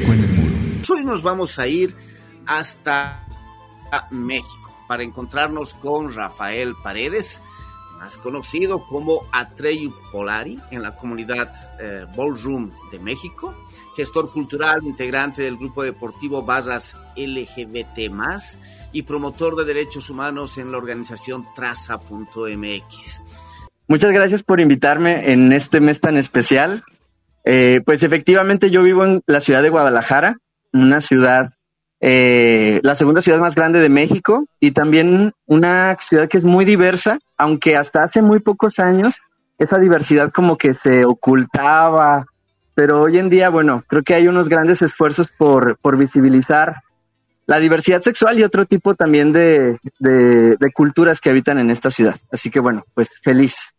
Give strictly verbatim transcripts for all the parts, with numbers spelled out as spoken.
México en el muro. Hoy nos vamos a ir hasta México para encontrarnos con Rafael Paredes, más conocido como Atreyu Polari, en la comunidad eh, Ballroom de México, gestor cultural, integrante del grupo deportivo Barras L G B T más, y promotor de derechos humanos en la organización Traza punto M X. Muchas gracias por invitarme en este mes tan especial. Eh, pues efectivamente yo vivo en la ciudad de Guadalajara, una ciudad, eh, la segunda ciudad más grande de México, y también una ciudad que es muy diversa, aunque hasta hace muy pocos años esa diversidad como que se ocultaba, pero hoy en día, bueno, creo que hay unos grandes esfuerzos por, por visibilizar la diversidad sexual y otro tipo también de, de, de culturas que habitan en esta ciudad. Así que bueno, pues feliz.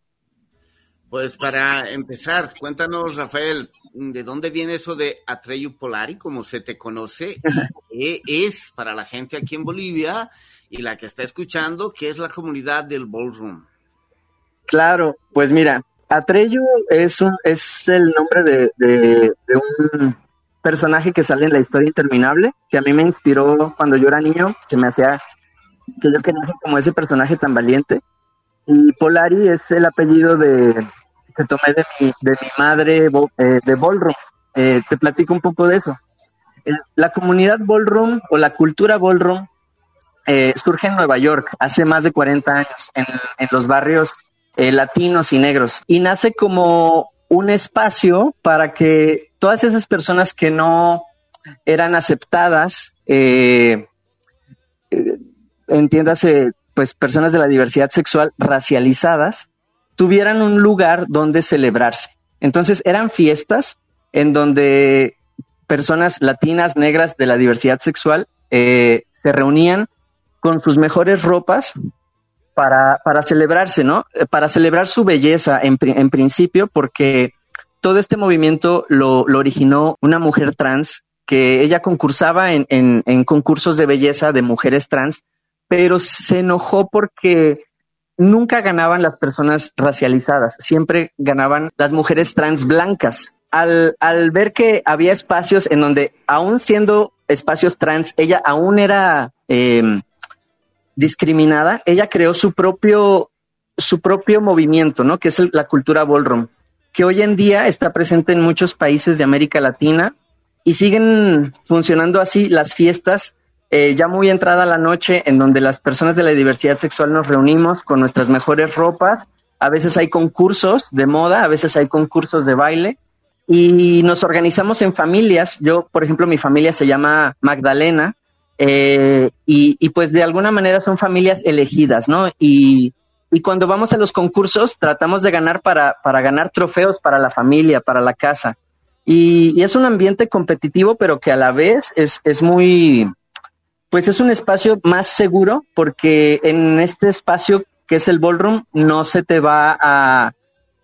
Pues para empezar, cuéntanos, Rafael, ¿de dónde viene eso de Atreyu Polari, como se te conoce? ¿Y qué es para la gente aquí en Bolivia y la que está escuchando, qué es la comunidad del Ballroom? Claro, pues mira, Atreyu es, un, es el nombre de, de, de un personaje que sale en la historia interminable, que a mí me inspiró cuando yo era niño, se me hacía que yo quería ser como ese personaje tan valiente. Y Polari es el apellido de que tomé de mi, de mi madre eh, de Ballroom. Eh, te platico un poco de eso. El, la comunidad Ballroom o la cultura Ballroom eh, surge en Nueva York hace más de cuarenta años, en, en los barrios eh, latinos y negros. Y nace como un espacio para que todas esas personas que no eran aceptadas, eh, eh, entiéndase, pues personas de la diversidad sexual racializadas, tuvieran un lugar donde celebrarse. Entonces eran fiestas en donde personas latinas, negras de la diversidad sexual eh, se reunían con sus mejores ropas para, para celebrarse, ¿no? Para celebrar su belleza en, en principio, porque todo este movimiento lo, lo originó una mujer trans, que ella concursaba en, en, en concursos de belleza de mujeres trans, pero se enojó porque nunca ganaban las personas racializadas, siempre ganaban las mujeres trans blancas. Al, al ver que había espacios en donde, aún siendo espacios trans, ella aún era eh, discriminada, ella creó su propio, su propio movimiento, ¿no? Que es el, la cultura Ballroom, que hoy en día está presente en muchos países de América Latina y siguen funcionando así las fiestas. Eh, ya muy entrada la noche, en donde las personas de la diversidad sexual nos reunimos con nuestras mejores ropas. A veces hay concursos de moda, a veces hay concursos de baile, y nos organizamos en familias. Yo, por ejemplo, mi familia se llama Magdalena, eh, y, y pues de alguna manera son familias elegidas, ¿no? Y, y cuando vamos a los concursos tratamos de ganar para, para ganar trofeos para la familia, para la casa. Y, y es un ambiente competitivo, pero que a la vez es, es muy... Pues es un espacio más seguro, porque en este espacio que es el Ballroom no se te va a,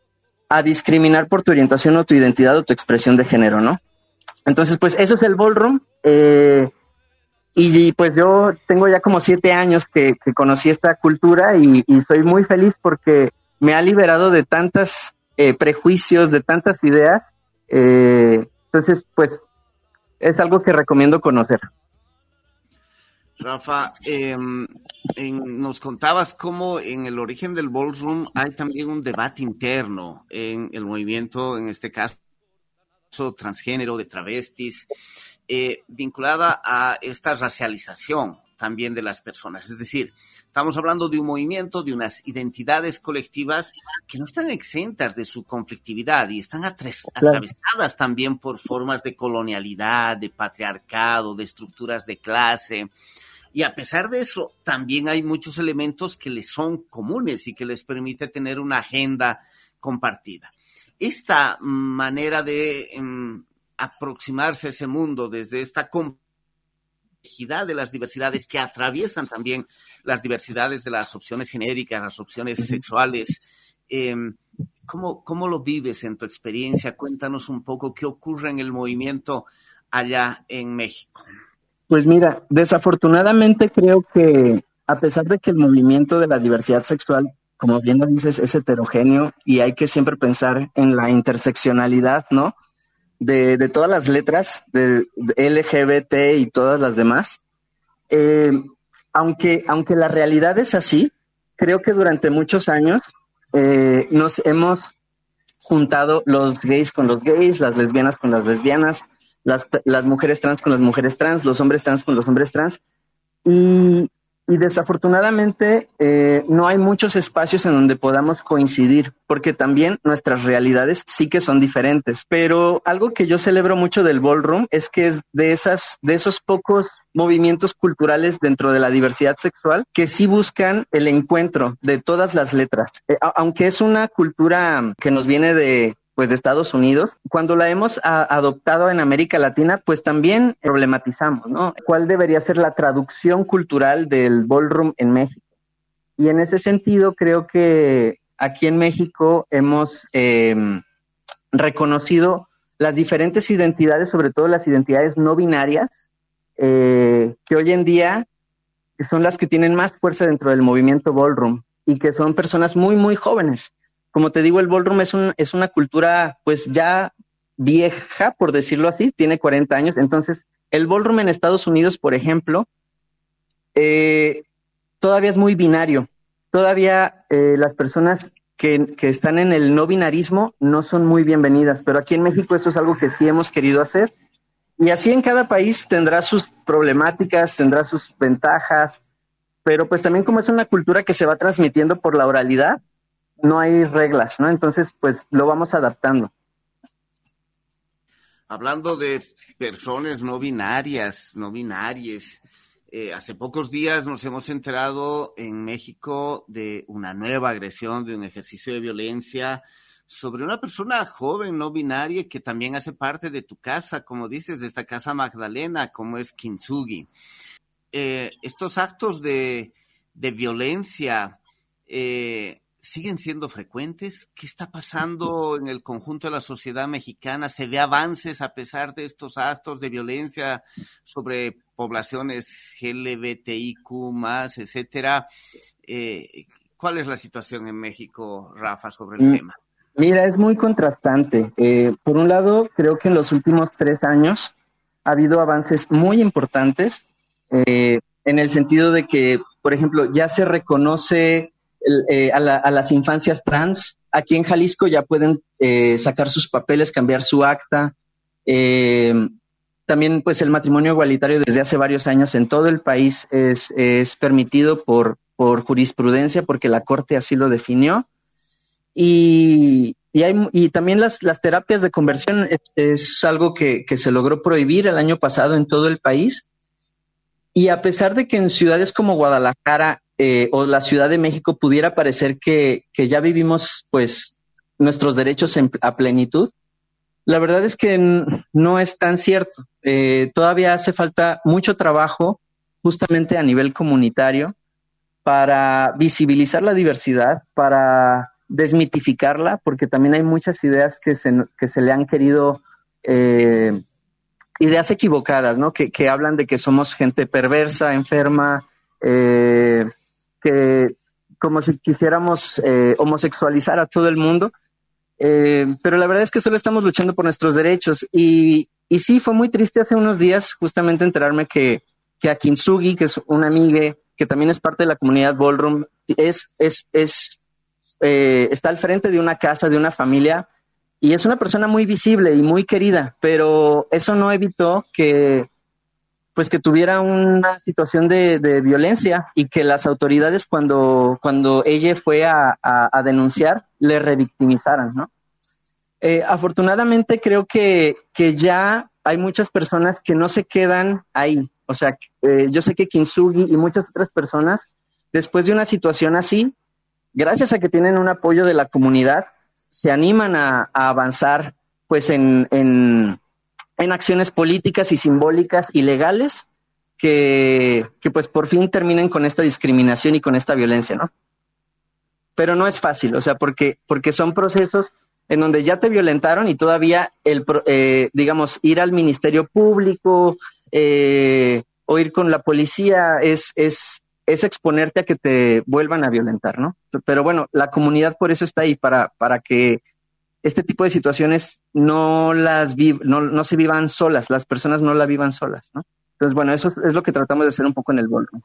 a discriminar por tu orientación o tu identidad o tu expresión de género, ¿no? Entonces, pues eso es el Ballroom. Eh, y pues yo tengo ya como siete años que, que conocí esta cultura y, y soy muy feliz porque me ha liberado de tantos eh, prejuicios, de tantas ideas. Eh, entonces, pues es algo que recomiendo conocer. Rafa, eh, en, nos contabas cómo en el origen del Ballroom hay también un debate interno en el movimiento, en este caso transgénero, de travestis, eh, vinculada a esta racialización también de las personas. Es decir, estamos hablando de un movimiento, de unas identidades colectivas que no están exentas de su conflictividad y están atre- atravesadas también por formas de colonialidad, de patriarcado, de estructuras de clase. Y a pesar de eso, también hay muchos elementos que les son comunes y que les permite tener una agenda compartida. Esta manera de um, aproximarse a ese mundo desde esta complejidad de las diversidades que atraviesan también las diversidades de las opciones genéricas, las opciones sexuales, eh, ¿cómo, ¿cómo lo vives en tu experiencia? Cuéntanos un poco qué ocurre en el movimiento allá en México. Pues mira, desafortunadamente creo que a pesar de que el movimiento de la diversidad sexual, como bien lo dices, es heterogéneo y hay que siempre pensar en la interseccionalidad, ¿no? de, de todas las letras, de, de L G B T y todas las demás. Eh, aunque, aunque la realidad es así, creo que durante muchos años eh, nos hemos juntado los gays con los gays, las lesbianas con las lesbianas, las, las mujeres trans con las mujeres trans, los hombres trans con los hombres trans. Y, y desafortunadamente eh, no hay muchos espacios en donde podamos coincidir, porque también nuestras realidades sí que son diferentes. Pero algo que yo celebro mucho del ballroom es que es de, esas, de esos pocos movimientos culturales dentro de la diversidad sexual que sí buscan el encuentro de todas las letras. Eh, aunque es una cultura que nos viene de pues de Estados Unidos, cuando la hemos a, adoptado en América Latina, pues también problematizamos, ¿no? ¿Cuál debería ser la traducción cultural del ballroom en México? Y en ese sentido, creo que aquí en México hemos eh, reconocido las diferentes identidades, sobre todo las identidades no binarias, eh, que hoy en día son las que tienen más fuerza dentro del movimiento ballroom y que son personas muy, muy jóvenes. Como te digo, el ballroom es, un, es una cultura pues ya vieja, por decirlo así, tiene cuarenta años. Entonces, el ballroom en Estados Unidos, por ejemplo, eh, todavía es muy binario. Todavía eh, las personas que, que están en el no binarismo no son muy bienvenidas, pero aquí en México eso es algo que sí hemos querido hacer. Y así en cada país tendrá sus problemáticas, tendrá sus ventajas, pero pues también como es una cultura que se va transmitiendo por la oralidad, no hay reglas, ¿no? Entonces, pues lo vamos adaptando. Hablando de personas no binarias, no binarias, eh, hace pocos días nos hemos enterado en México de una nueva agresión, de un ejercicio de violencia sobre una persona joven no binaria que también hace parte de tu casa, como dices, de esta casa Magdalena, como es Kintsugi. Eh, estos actos de, de violencia, eh, ¿siguen siendo frecuentes? ¿Qué está pasando en el conjunto de la sociedad mexicana? ¿Se ve avances a pesar de estos actos de violencia sobre poblaciones L G B T I Q más, etcétera? Eh, ¿Cuál es la situación en México, Rafa, sobre el Mm, tema? Mira, es muy contrastante. Eh, por un lado, creo que en los últimos tres años ha habido avances muy importantes eh, en el sentido de que, por ejemplo, ya se reconoce el, eh, a, la, a las infancias trans. Aquí en Jalisco ya pueden eh, sacar sus papeles, cambiar su acta. Eh, también, pues, el matrimonio igualitario desde hace varios años en todo el país es, es permitido por, por jurisprudencia porque la Corte así lo definió. Y, y, hay, y también las, las terapias de conversión es, es algo que, que se logró prohibir el año pasado en todo el país. Y a pesar de que en ciudades como Guadalajara eh, o la Ciudad de México pudiera parecer que, que ya vivimos pues nuestros derechos en, a plenitud, la verdad es que n- no es tan cierto. Eh, todavía hace falta mucho trabajo justamente a nivel comunitario para visibilizar la diversidad, para desmitificarla, porque también hay muchas ideas que se, que se le han querido eh, ideas equivocadas, ¿no? Que, que hablan de que somos gente perversa, enferma, eh, que como si quisiéramos eh, homosexualizar a todo el mundo, eh, pero la verdad es que solo estamos luchando por nuestros derechos y, y sí, fue muy triste hace unos días justamente enterarme que, que a Kintsugi, que es una amiga que también es parte de la comunidad Ballroom, es, es, es, eh, está al frente de una casa, de una familia, y es una persona muy visible y muy querida, pero eso no evitó que pues que tuviera una situación de, de violencia y que las autoridades cuando, cuando ella fue a, a, a denunciar le revictimizaran, ¿no? Eh, afortunadamente creo que, que ya hay muchas personas que no se quedan ahí. O sea, eh, yo sé que Kintsugi y muchas otras personas, después de una situación así, gracias a que tienen un apoyo de la comunidad, se animan a, a avanzar pues en, en, en acciones políticas y simbólicas y legales que, que pues por fin terminen con esta discriminación y con esta violencia, ¿no? Pero no es fácil, o sea, porque, porque son procesos en donde ya te violentaron y todavía, el, eh, digamos, ir al Ministerio Público eh, o ir con la policía es, es, es exponerte a que te vuelvan a violentar, ¿no? Pero bueno, la comunidad por eso está ahí, para, para que este tipo de situaciones no las vi, no, no se vivan solas, las personas no la vivan solas, ¿no? Entonces, bueno, eso es, es lo que tratamos de hacer un poco en el ballroom.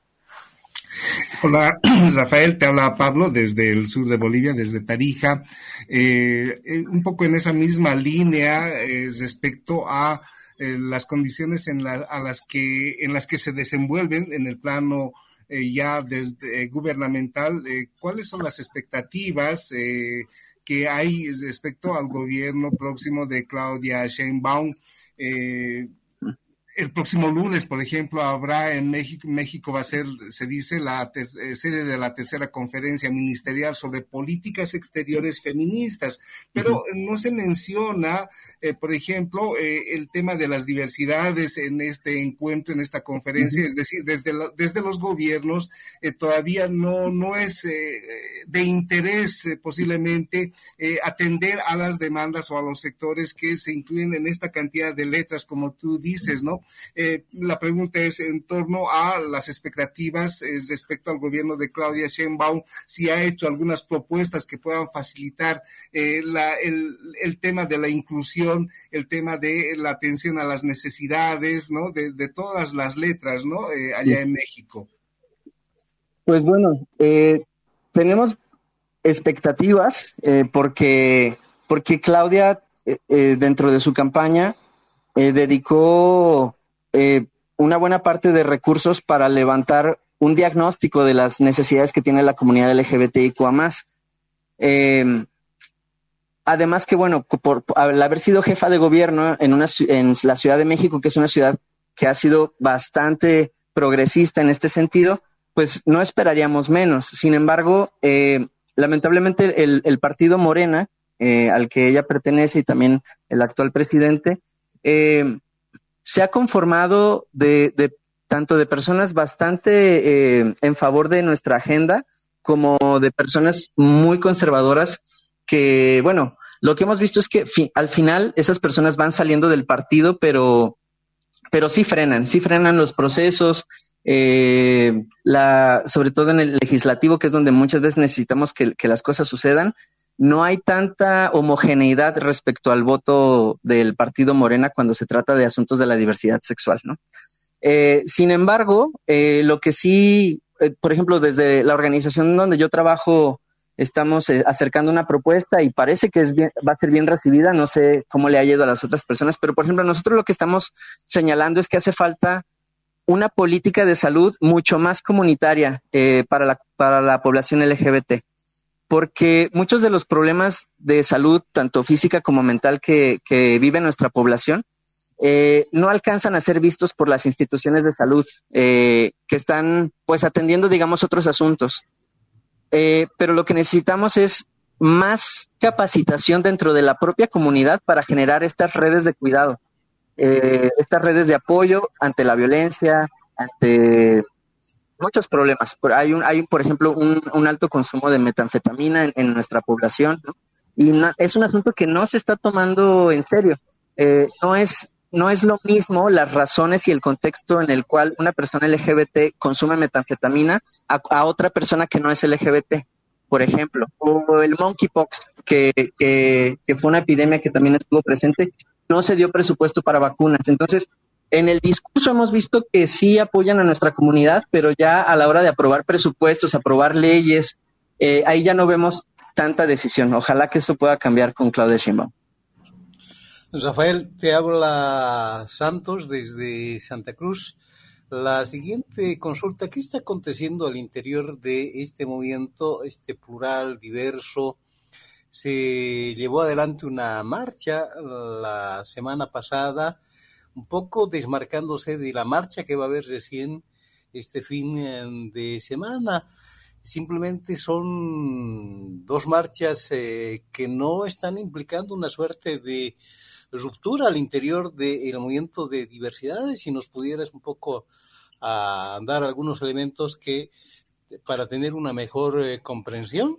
Hola, Rafael, te habla Pablo desde el sur de Bolivia, desde Tarija. Eh, eh, un poco en esa misma línea eh, respecto a eh, las condiciones en, la, a las que, en las que se desenvuelven en el plano eh, ya desde eh, gubernamental. Eh, ¿Cuáles son las expectativas eh, que hay respecto al gobierno próximo de Claudia Sheinbaum? Eh, El próximo lunes, por ejemplo, habrá en México, México va a ser, se dice, la te, sede de la tercera conferencia ministerial sobre políticas exteriores feministas, pero uh-huh. no se menciona, eh, por ejemplo, eh, el tema de las diversidades en este encuentro, en esta conferencia, uh-huh. es decir, desde, la, desde los gobiernos eh, todavía no, no es eh, de interés eh, posiblemente eh, atender a las demandas o a los sectores que se incluyen en esta cantidad de letras, como tú dices, ¿no? Eh, la pregunta es en torno a las expectativas eh, respecto al gobierno de Claudia Sheinbaum, si ha hecho algunas propuestas que puedan facilitar eh, la, el, el tema de la inclusión, el tema de la atención a las necesidades, ¿no? De, de todas las letras, ¿no? Eh, allá en México. Pues bueno, eh, tenemos expectativas eh, porque, porque Claudia eh, eh, dentro de su campaña Eh, dedicó eh, una buena parte de recursos para levantar un diagnóstico de las necesidades que tiene la comunidad L G B T I Q A más. Eh, además que, bueno, por, por al haber sido jefa de gobierno en, una, en la Ciudad de México, que es una ciudad que ha sido bastante progresista en este sentido, pues no esperaríamos menos. Sin embargo, eh, lamentablemente el, el partido Morena, eh, al que ella pertenece y también el actual presidente, Eh, se ha conformado de, de tanto de personas bastante eh, en favor de nuestra agenda como de personas muy conservadoras que, bueno, lo que hemos visto es que fi- al final esas personas van saliendo del partido, pero, pero sí frenan, sí frenan los procesos, eh, la, sobre todo en el legislativo, que es donde muchas veces necesitamos que, que las cosas sucedan. No hay tanta homogeneidad respecto al voto del partido Morena cuando se trata de asuntos de la diversidad sexual, ¿no? Eh, sin embargo, eh, lo que sí, eh, por ejemplo, desde la organización donde yo trabajo, estamos eh, acercando una propuesta y parece que es bien, va a ser bien recibida. No sé cómo le ha ido a las otras personas, pero por ejemplo, nosotros lo que estamos señalando es que hace falta una política de salud mucho más comunitaria eh, para la, para la población L G B T. Porque muchos de los problemas de salud, tanto física como mental, que, que vive nuestra población, eh, no alcanzan a ser vistos por las instituciones de salud eh, que están pues atendiendo, digamos, otros asuntos. Eh, pero lo que necesitamos es más capacitación dentro de la propia comunidad para generar estas redes de cuidado, eh, estas redes de apoyo ante la violencia, ante muchos problemas. Hay, un, hay por ejemplo, un, un alto consumo de metanfetamina en, en nuestra población, ¿no? Y na, es un asunto que no se está tomando en serio. Eh, no es, no es lo mismo las razones y el contexto en el cual una persona L G B T consume metanfetamina a, a otra persona que no es L G B T, por ejemplo. O el monkeypox, que, que, que fue una epidemia que también estuvo presente, no se dio presupuesto para vacunas. Entonces, en el discurso hemos visto que sí apoyan a nuestra comunidad, pero ya a la hora de aprobar presupuestos, aprobar leyes, eh, ahí ya no vemos tanta decisión. Ojalá que eso pueda cambiar con Claudia Sheinbaum. Rafael, te habla Santos desde Santa Cruz. La siguiente consulta, ¿qué está aconteciendo al interior de este movimiento, este plural, diverso? Se llevó adelante una marcha la semana pasada, un poco desmarcándose de la marcha que va a haber recién este fin de semana. Simplemente son dos marchas eh, que no están implicando una suerte de ruptura al interior del movimiento de diversidades. Si nos pudieras un poco a dar algunos elementos que para tener una mejor eh, comprensión.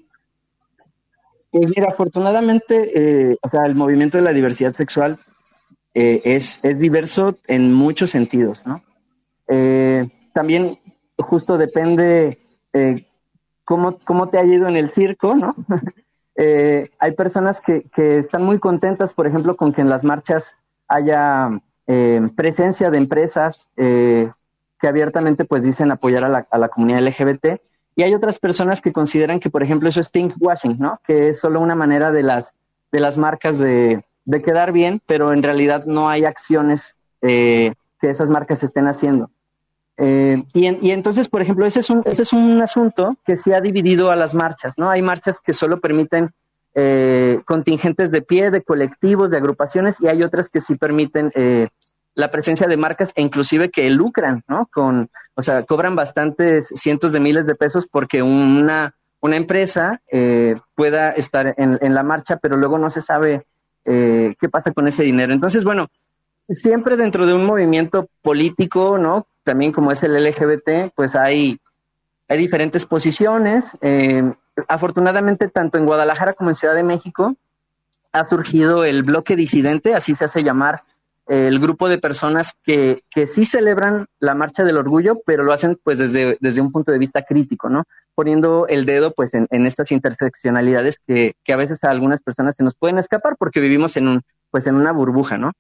Pues mira, afortunadamente, eh, o sea, el movimiento de la diversidad sexual Eh, es, es diverso en muchos sentidos, ¿no? Eh, también justo depende eh, cómo, cómo te ha ido en el circo, ¿no? Eh, hay personas que, que están muy contentas, por ejemplo, con que en las marchas haya eh, presencia de empresas eh, que abiertamente pues dicen apoyar a la, a la comunidad L G B T, y hay otras personas que consideran que, por ejemplo, eso es pinkwashing, ¿no? Que es solo una manera de las, de las marcas de, de quedar bien, pero en realidad no hay acciones eh, que esas marcas estén haciendo. Eh, y, en, y entonces, por ejemplo, ese es, un, ese es un asunto que sí ha dividido a las marchas, ¿no? Hay marchas que solo permiten eh, contingentes de pie, de colectivos, de agrupaciones, y hay otras que sí permiten eh, la presencia de marcas e inclusive que lucran, ¿no? Con, o sea, cobran bastantes cientos de miles de pesos porque una, una empresa eh, pueda estar en, en la marcha, pero luego no se sabe eh, qué pasa con ese dinero. Entonces, bueno, siempre dentro de un movimiento político, ¿no? También como es el L G B T, pues hay, hay diferentes posiciones. Eh, afortunadamente, tanto en Guadalajara como en Ciudad de México, ha surgido el bloque disidente, así se hace llamar eh, el grupo de personas que, que sí celebran la Marcha del Orgullo, pero lo hacen pues desde, desde un punto de vista crítico, ¿no? Poniendo el dedo pues en, en estas interseccionalidades que, que a veces a algunas personas se nos pueden escapar porque vivimos en un, pues en una burbuja, ¿no?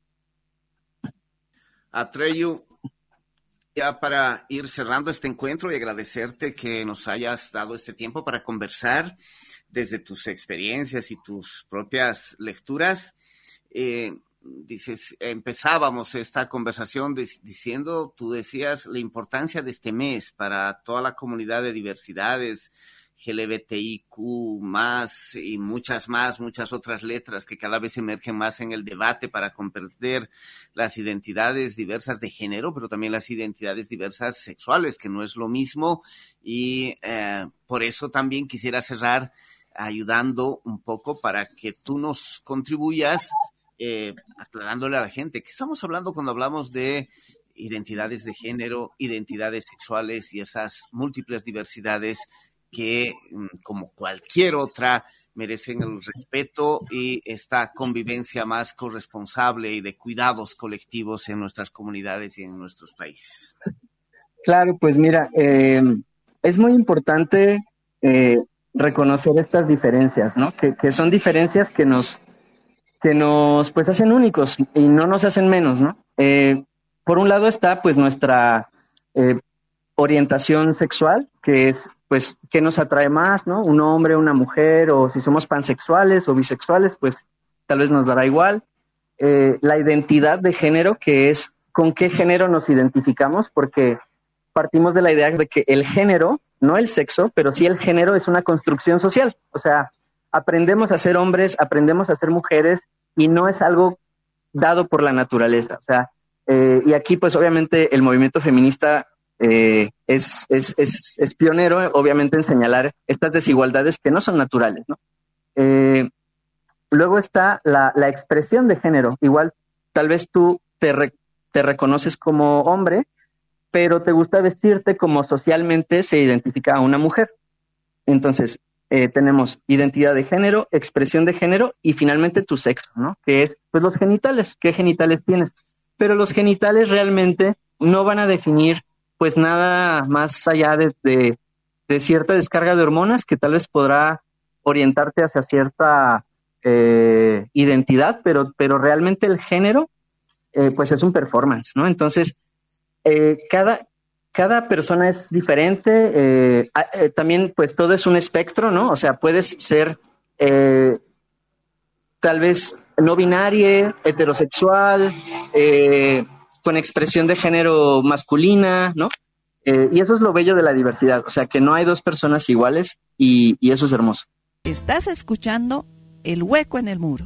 Atreyu, ya para ir cerrando este encuentro y agradecerte que nos hayas dado este tiempo para conversar desde tus experiencias y tus propias lecturas. Eh, dices, empezábamos esta conversación diciendo, tú decías la importancia de este mes para toda la comunidad de diversidades, G L B T I Q más y muchas más, muchas otras letras que cada vez emergen más en el debate para comprender las identidades diversas de género, pero también las identidades diversas sexuales, que no es lo mismo. Y eh, por eso también quisiera cerrar ayudando un poco para que tú nos contribuyas eh, aclarándole a la gente que estamos hablando cuando hablamos de identidades de género, identidades sexuales y esas múltiples diversidades que, como cualquier otra, merecen el respeto y esta convivencia más corresponsable y de cuidados colectivos en nuestras comunidades y en nuestros países. Claro, pues mira, eh, es muy importante eh, reconocer estas diferencias, ¿no? Que, que son diferencias que nos, que nos pues hacen únicos y no nos hacen menos, ¿no? Eh, por un lado está pues nuestra eh, orientación sexual, que es pues qué nos atrae más, ¿no? Un hombre, una mujer, o si somos pansexuales o bisexuales, pues tal vez nos dará igual. Eh, la identidad de género, que es con qué género nos identificamos, porque partimos de la idea de que el género, no el sexo, pero sí el género es una construcción social. O sea, aprendemos a ser hombres, aprendemos a ser mujeres, y no es algo dado por la naturaleza. O sea, eh, y aquí pues obviamente el movimiento feminista Eh, es, es, es, es pionero, obviamente, en señalar estas desigualdades que no son naturales, ¿no? Eh, luego está la, la expresión de género. Igual, tal vez tú te, re, te reconoces como hombre, pero te gusta vestirte como socialmente se identifica a una mujer. Entonces, eh, tenemos identidad de género, expresión de género y finalmente tu sexo, ¿no? Que es, pues, los genitales. ¿Qué genitales tienes? Pero los genitales realmente no van a definir pues nada más allá de, de, de cierta descarga de hormonas que tal vez podrá orientarte hacia cierta eh, identidad, pero, pero realmente el género eh, pues es un performance, ¿no? Entonces, eh, cada, cada persona es diferente, eh, eh, también pues todo es un espectro, ¿no? O sea, puedes ser eh, tal vez no binaria, heterosexual, eh, con expresión de género masculina, ¿no? Eh, y eso es lo bello de la diversidad, o sea, que no hay dos personas iguales y, y eso es hermoso. Estás escuchando El Hueco en el Muro.